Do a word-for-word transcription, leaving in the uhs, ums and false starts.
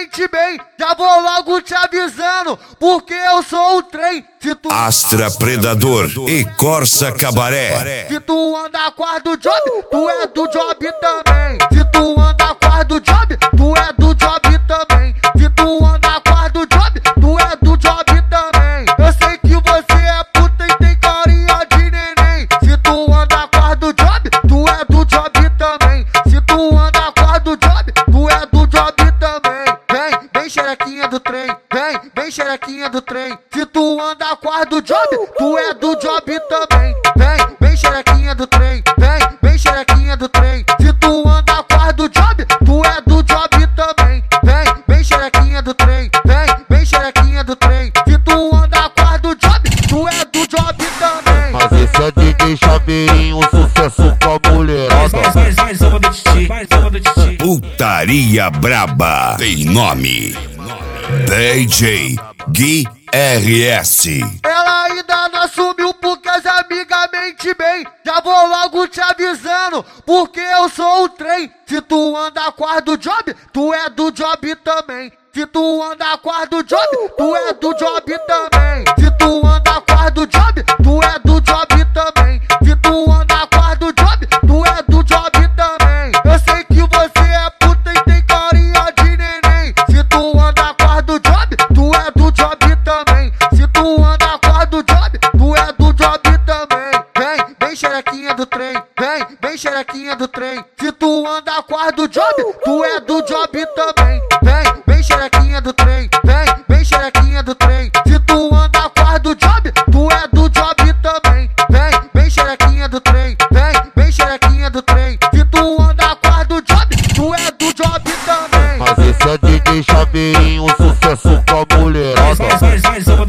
mente bem, já vou logo te avisando, porque eu sou o trem. Se tu Astra Predador e Corsa Cabaré. Se tu anda com as do job, tu é do job também. Se tu anda com as do job, tu é do job também. Se tu anda com as do job, tu é do job também. Eu sei que você é puta e tem carinha de neném. Se tu anda com as do job, tu é do job também. Se tu anda com as do job, tu é do job também. Vem, vem xerequinha do trem, vem, vem xerequinha do trem. Se tu anda com as do job, tu é do job também. Vem, vem xerequinha do trem, vem, vem xerequinha do trem. Se tu anda com as do job, tu é do job também. Vem, vem xerequinha do trem, vem, vem xerequinha do trem. Se tu anda com as do job, tu é do job também. Mas esse é D J Chaveirinho, sucesso com a mulherada. Mais, mais uma do Titi, mais uma do Titi. Putaria Braba tem nome: D J Gui R S. Ela ainda não assumiu porque as amigas mente bem. Já vou logo te avisando, porque eu sou o trem. Se tu anda com as do job, tu é do job também. Se tu anda com as do job, tu é do job também. Se tu anda com as do job, tu é do job também. Se tu anda com as do job, tu é do job também. Eu sei que você é puta e tem carinha de neném. Se tu anda com as do job, tu é do job também. Se tu anda com as do job, tu é do job também. Vem, vem xerequinha do trem, vem, vem xerequinha do trem. Se tu anda com as do job, tu é do job também. Vem, vem xerequinha do trem, vem, vem xerequinha do trem. Se tu anda com as do job, tu é do job também. Vem, vem xerequinha do trem, vem, vem xerequinha do trem. Se tu anda com as do job, tu é do job também. Mas esse é D J Chaveirinho, sucesso com a mulherada. Mais, mais, mais uma